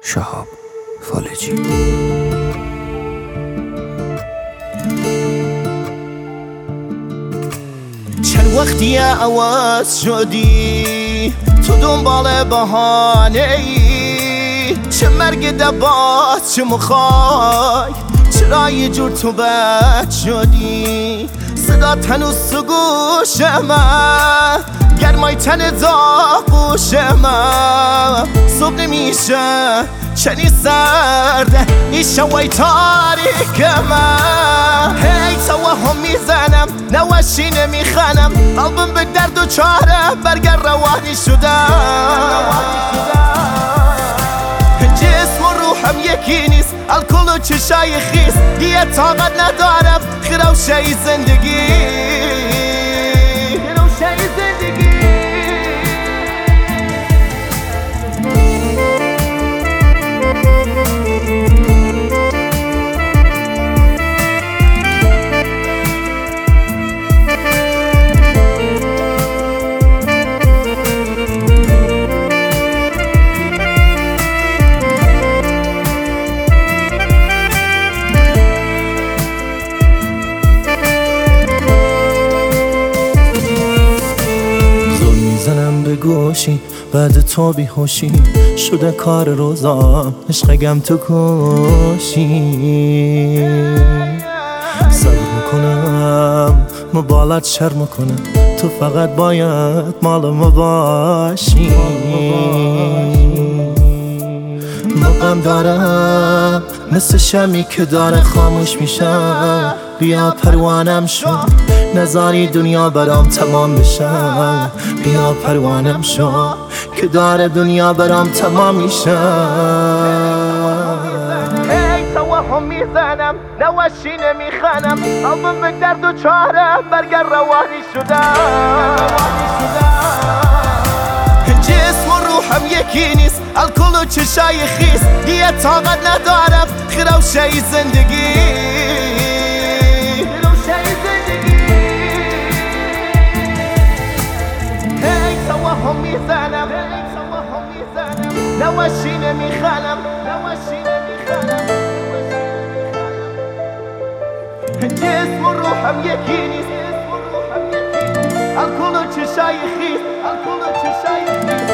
شهاب فالجی. چند وقتی عوض شدی تو دنبال بهانه ای، چه مرگ دبات چه مخوای، چرا یه جور تو بد شدی؟ صدا هنوز تو گوش من، گرمای تن داغوش من، صبح نمیشه چنین سرده این شوای تاریک من. هی توهم میزنم نوشی نمیخنم، قلبم به درد و چاره برگر روانی شدم. جسم و روحم یکی نیست، الکل و چشای خیس، دیگه طاقت ندارم خیروشه زندگی. زنم به گوشی بعد تو بیهوشی شده کار روزام، عشقم تو کشی. صبر میکنم مبالات شرم میکنم، تو فقط باید مال ما باشی. مقام دارم مثل شمی که داره خاموش میشم، بیا پروانم شو نذاری دنیا برام تمام بشم. بیا پروانم شو که داره دنیا برام تمام میشم. هی توهم میزنم نوشی نمیخنم، قلبم به درد و چاره برگر روانی شدم. جسم و روحم یکی نیست، الکل و چشای خیس، دیگه طاقت ندارم خیروشه زندگی. توهم میزنم نوشی نمیخنم، جسم و روحم یکی نیست، الکل و چشای خیس،